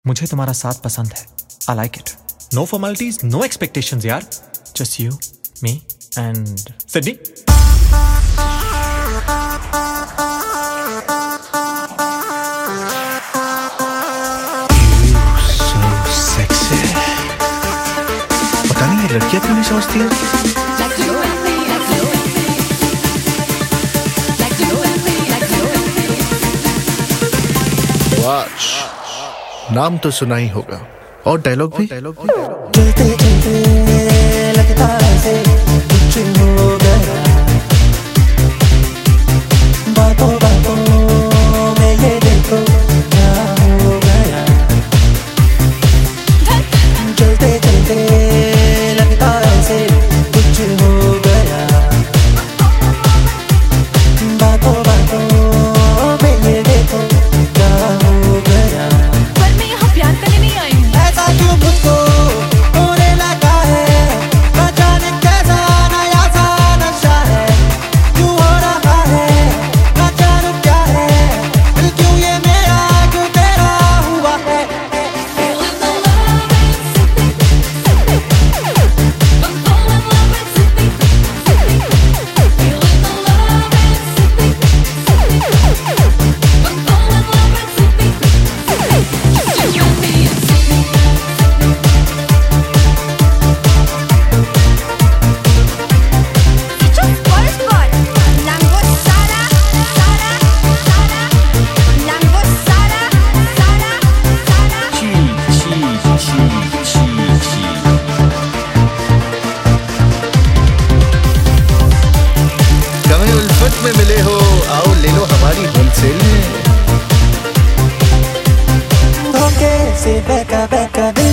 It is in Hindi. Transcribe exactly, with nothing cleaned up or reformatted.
मुझे तुम्हारा साथ पसंद है. I like it. No formalities, no expectations यार. Just you, me and Sydney. So sexy. पता नहीं ये लड़कियां क्यों नहीं सोचती है? Watch. नाम तो सुना ही होगा और डायलॉग भी डायलॉग भी चलते चलते लगता ऐसे कुछ हो गया बातों बातों में ये देखो क्या हो गया चलते चलते लगता ऐसे कुछ हो गया बातों बातों में ये देखो क्या हो गया पर मैं यहाँ प्यार करने नहीं आई हूँ. ऐसा क्यों मुझको होने लगा है न जाने कैसा नया सा नशा है क्यों हो रहा है न जानू क्या है दिल क्यों ये मेरा क्यों तेरा हुआ है कभी उल्फत में मिले हो आओ ले लो हमारी होलसेल में धोखे से बहका बहका